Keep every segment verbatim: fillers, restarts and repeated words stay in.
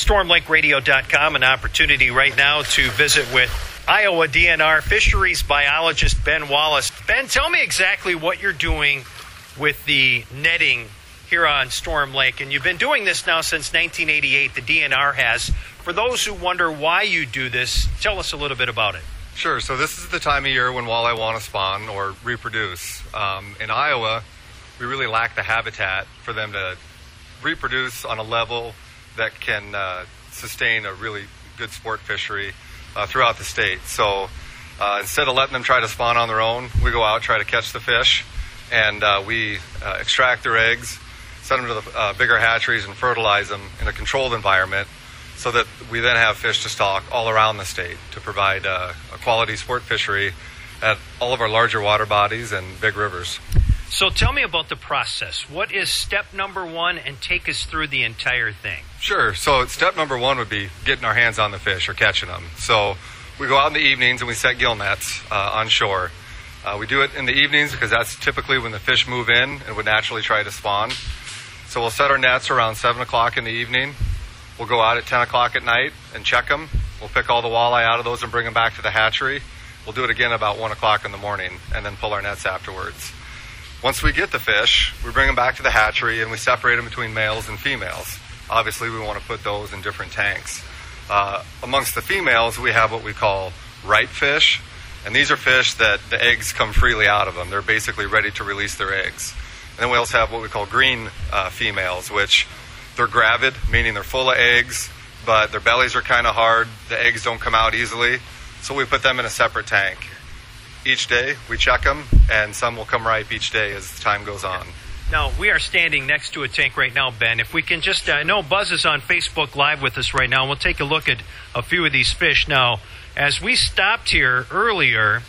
storm lake radio dot com, an opportunity right now to visit with Iowa D N R fisheries biologist Ben Wallace. Ben, tell me exactly what you're doing with the netting here on Storm Lake. And you've been doing this now since nineteen eighty-eight, the D N R has. For those who wonder why you do this, tell us a little bit about it. Sure. So this is the time of year when walleye want to spawn or reproduce. Um, in Iowa, we really lack the habitat for them to reproduce on a level that can uh, sustain a really good sport fishery uh, throughout the state. So uh, instead of letting them try to spawn on their own, we go out, try to catch the fish, and uh, we uh, extract their eggs, send them to the uh, bigger hatcheries, and fertilize them in a controlled environment so that we then have fish to stock all around the state to provide uh, a quality sport fishery at all of our larger water bodies and big rivers. So tell me about the process. What is step number one, and take us through the entire thing? Sure. So step number one would be getting our hands on the fish or catching them. So we go out in the evenings and we set gill nets uh, on shore. Uh, we do it in the evenings because that's typically when the fish move in and would naturally try to spawn. So we'll set our nets around seven o'clock in the evening. We'll go out at ten o'clock at night and check them. We'll pick all the walleye out of those and bring them back to the hatchery. We'll do it again about one o'clock in the morning and then pull our nets afterwards. Once we get the fish, we bring them back to the hatchery and we separate them between males and females. Obviously, we want to put those in different tanks. Uh, amongst the females, we have what we call ripe fish, and these are fish that the eggs come freely out of them. They're basically ready to release their eggs. And then we also have what we call green uh, females, which they're gravid, meaning they're full of eggs, but their bellies are kind of hard. The eggs don't come out easily, so we put them in a separate tank. Each day we check them, and some will come ripe each day as time goes on. Now, we are standing next to a tank right now, Ben. If we can just, I uh, know Buzz is on Facebook Live with us right now, and we'll take a look at a few of these fish. Now, as we stopped here earlier,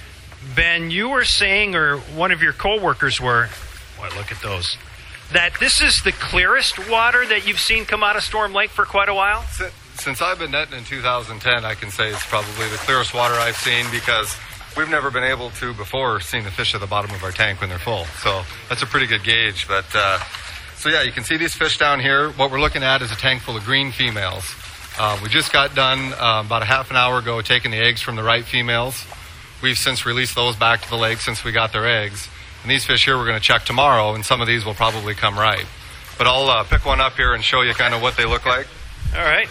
Ben, you were saying, or one of your co-workers were, boy, look at those, that this is the clearest water that you've seen come out of Storm Lake for quite a while? Since I've been netting in two thousand ten, I can say it's probably the clearest water I've seen because we've never been able to before seeing the fish at the bottom of our tank when they're full. So that's a pretty good gauge. But uh, so yeah, you can see these fish down here. What we're looking at is a tank full of green females. Uh, we just got done uh, about a half an hour ago taking the eggs from the ripe females. We've since released those back to the lake since we got their eggs. And these fish here we're going to check tomorrow, and some of these will probably come ripe. But I'll uh, pick one up here and show you kind of what they look like. All right.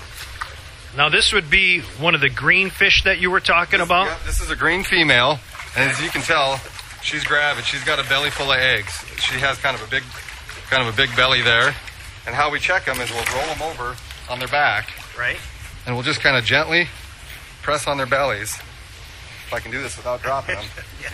Now, this would be one of the green fish that you were talking this, about? Yeah, this is a green female, and as you can tell, she's gravid. She's got a belly full of eggs. She has kind of a big, kind of a big belly there. And how we check them is we'll roll them over on their back. Right. And we'll just kind of gently press on their bellies. If I can do this without dropping them. Yeah.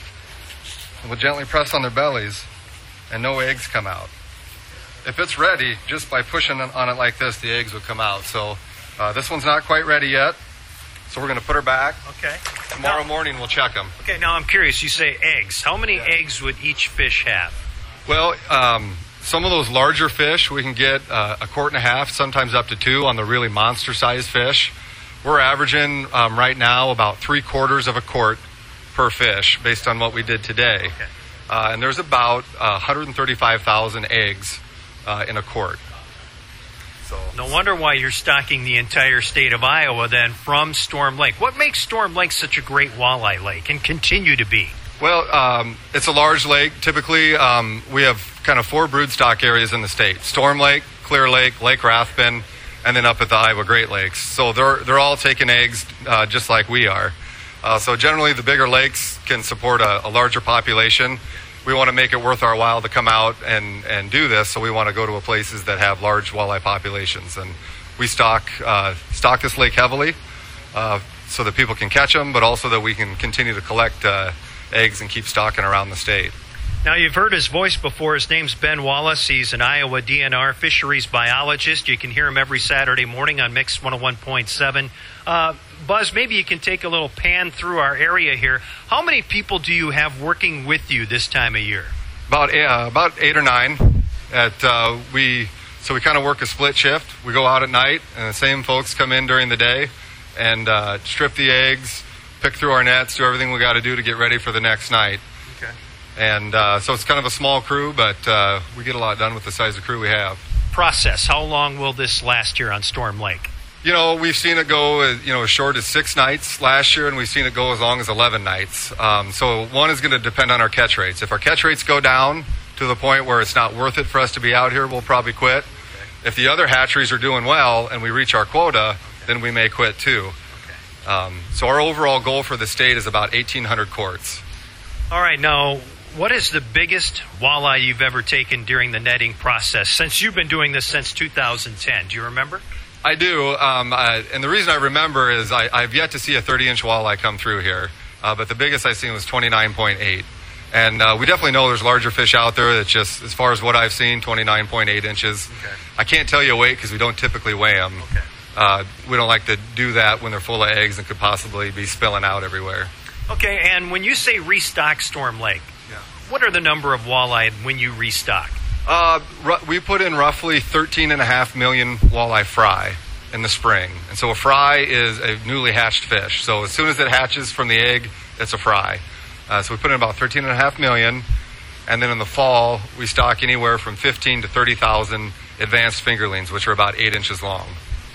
And we'll gently press on their bellies, and no eggs come out. If it's ready, just by pushing on it like this, the eggs would come out. So Uh, this one's not quite ready yet, so we're going to put her back. Okay. Tomorrow now, morning we'll check them. Okay, now I'm curious. You say eggs. How many yeah. eggs would each fish have? Well, um, some of those larger fish, we can get uh, a quart and a half, sometimes up to two on the really monster-sized fish. We're averaging um, right now about three-quarters of a quart per fish based on what we did today. Okay. Uh, and there's about uh, one hundred thirty-five thousand eggs uh, in a quart. So, no wonder why you're stocking the entire state of Iowa then from Storm Lake. What makes Storm Lake such a great walleye lake and continue to be? Well, um, it's a large lake. Typically, um, we have kind of four broodstock areas in the state. Storm Lake, Clear Lake, Lake Rathbun, and then up at the Iowa Great Lakes. So they're they're all taking eggs uh, just like we are. Uh, so generally, the bigger lakes can support a, a larger population. We want to make it worth our while to come out and, and do this, so we want to go to places that have large walleye populations. And we stock uh, stock this lake heavily uh, so that people can catch them, but also that we can continue to collect uh, eggs and keep stocking around the state. Now, you've heard his voice before. His name's Ben Wallace. He's an Iowa D N R fisheries biologist. You can hear him every Saturday morning on Mix one oh one point seven. Uh, Buzz, maybe you can take a little pan through our area here. How many people do you have working with you this time of year? About uh, about eight or nine. At uh, we so we kind of work a split shift. We go out at night, and the same folks come in during the day and uh, strip the eggs, pick through our nets, do everything we got to do to get ready for the next night. Okay. And uh, so it's kind of a small crew, but uh, we get a lot done with the size of crew we have. process, how long will this last here on Storm Lake? You know, we've seen it go, as, you know, as short as six nights last year, and we've seen it go as long as eleven nights. Um, so one is going to depend on our catch rates. If our catch rates go down to the point where it's not worth it for us to be out here, we'll probably quit. Okay. If the other hatcheries are doing well and we reach our quota, okay, then we may quit too. Okay. Um, so our overall goal for the state is about eighteen hundred quarts. All right, now, what is the biggest walleye you've ever taken during the netting process, since you've been doing this since two thousand ten? Do you remember? I do, um, uh, and the reason I remember is I, I've yet to see a thirty-inch walleye come through here, uh, but the biggest I've seen was twenty-nine point eight. And uh, we definitely know there's larger fish out there. That's just, as far as what I've seen, twenty-nine point eight inches. Okay. I can't tell you a weight because we don't typically weigh them. Okay. Uh, we don't like to do that when they're full of eggs and could possibly be spilling out everywhere. Okay, and when you say restock Storm Lake, yeah, what are the number of walleye when you restock? Uh, we put in roughly thirteen and a half million walleye fry in the spring. And so a fry is a newly hatched fish. So as soon as it hatches from the egg, it's a fry. Uh, so we put in about thirteen and a half million. And then in the fall, we stock anywhere from fifteen to thirty thousand advanced fingerlings, which are about eight inches long.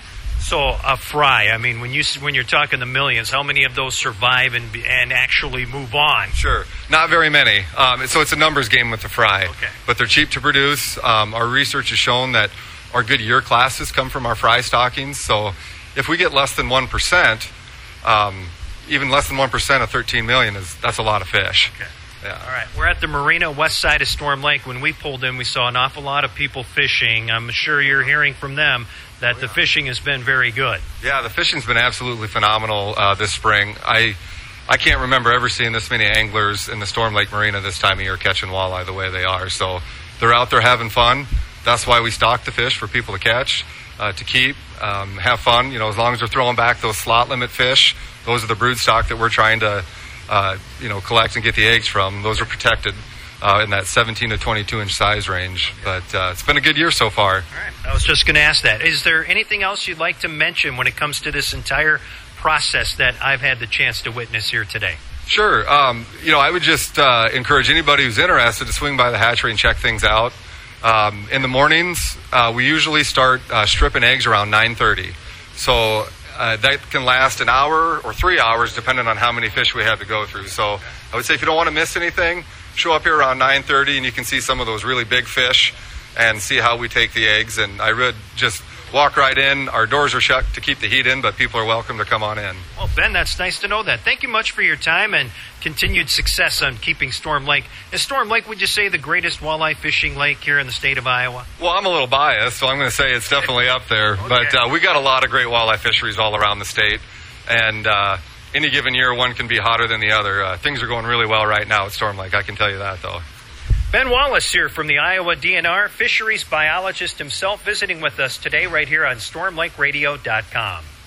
So a fry, I mean, when, you, when you're talking the millions, how many of those survive and, and actually move on? Sure. Not very many. Um, so it's a numbers game with the fry. Okay. But they're cheap to produce. Um, our research has shown that our good year classes come from our fry stockings. So if we get less than one percent, um, even less than one percent of thirteen million, is that's a lot of fish. Okay. Yeah. All right. We're at the marina west side of Storm Lake. When we pulled in, we saw an awful lot of people fishing. I'm sure you're hearing from them that oh, yeah. the fishing has been very good. Yeah, the fishing's been absolutely phenomenal uh, this spring. I I can't remember ever seeing this many anglers in the Storm Lake Marina this time of year catching walleye the way they are. So they're out there having fun. That's why we stock the fish, for people to catch, uh, to keep, um, have fun. You know, as long as they're throwing back those slot limit fish, those are the brood stock that we're trying to, uh, you know, collect and get the eggs from. Those are protected uh, in that seventeen to twenty-two inch size range. But uh, it's been a good year so far. All right. I was just going to ask that. Is there anything else you'd like to mention when it comes to this entire process that I've had the chance to witness here today? Sure. Um, you know, I would just uh, encourage anybody who's interested to swing by the hatchery and check things out. Um, in the mornings, uh, we usually start uh, stripping eggs around nine thirty. So uh, that can last an hour or three hours depending on how many fish we have to go through. So I would say if you don't want to miss anything, show up here around nine thirty and you can see some of those really big fish and see how we take the eggs. And I would just walk right in. Our doors are shut to keep the heat in, but people are welcome to come on in. Well, Ben, that's nice to know that. Thank you much for your time and continued success on keeping Storm Lake. Is Storm Lake, would you say, the greatest walleye fishing lake here in the state of Iowa? Well, I'm a little biased, so I'm going to say it's definitely up there. Okay. But uh, we got a lot of great walleye fisheries all around the state. And uh, any given year, one can be hotter than the other. Uh, things are going really well right now at Storm Lake. I can tell you that, though. Ben Wallace here from the Iowa D N R, fisheries biologist himself, visiting with us today right here on storm lake radio dot com.